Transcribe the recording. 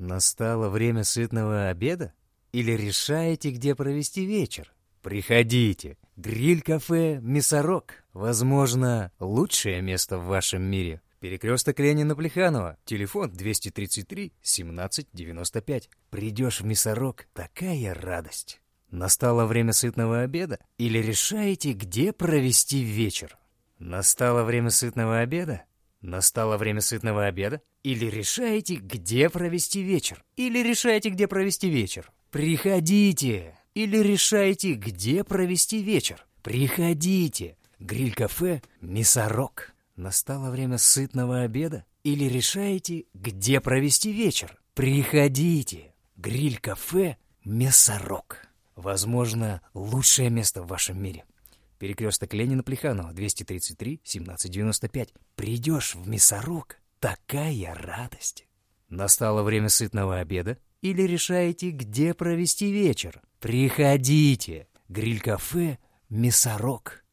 Настало время сытного обеда? Или решаете, где провести вечер? Приходите. Гриль-кафе «Мясорок». Возможно, лучшее место в вашем мире. Перекресток Ленина-Плеханова. Телефон 233-17-95. Придешь в «Мясорок» — такая радость. Настало время сытного обеда? Или решаете, где провести вечер? Настало время сытного обеда? Настало время сытного обеда? Или решаете, где провести вечер? Или решаете, где провести вечер? Приходите! Или решаете, где провести вечер? Приходите! Гриль-кафе «Мясорок». Настало время сытного обеда? Или решаете, где провести вечер? Приходите! Гриль-кафе «Мясорок». Возможно, лучшее место в вашем мире. Перекресток Ленина-Плеханова, 233-17-95. Придешь в «Мясорок» — такая радость. Настало время сытного обеда? Или решаете, где провести вечер? Приходите! Гриль-кафе «Мясорок».